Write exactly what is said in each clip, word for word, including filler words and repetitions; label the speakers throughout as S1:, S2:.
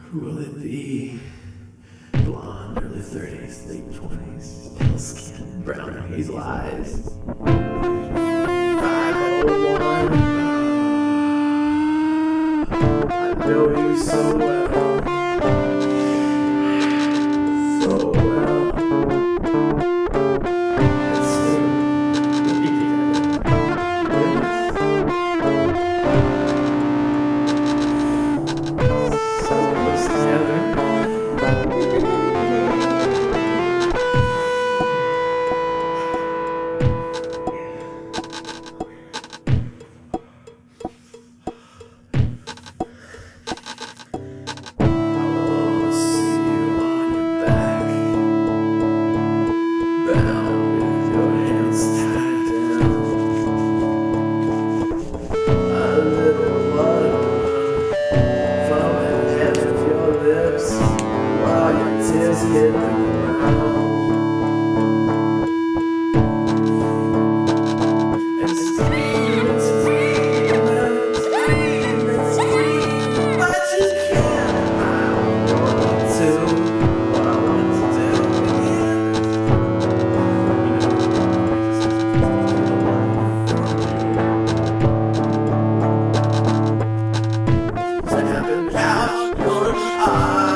S1: Who will it be? Blonde, early thirties, late twenties, pale skin, brown hazel eyes. five oh one. I know you so well. So well. It's you. So close together. While your tears hit the ground, and scream and scream and scream and scream, but you can't. I want to, what I want to do. I haven't out your eyes.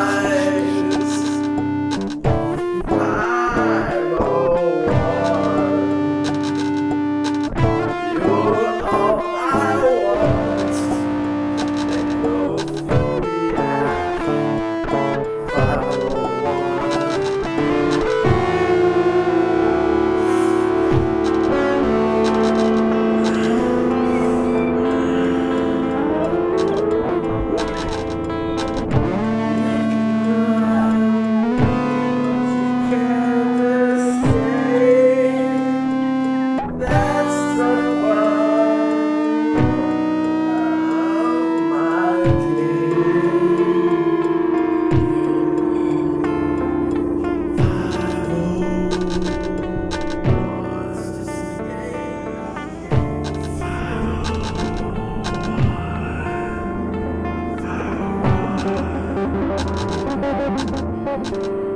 S1: Thank you.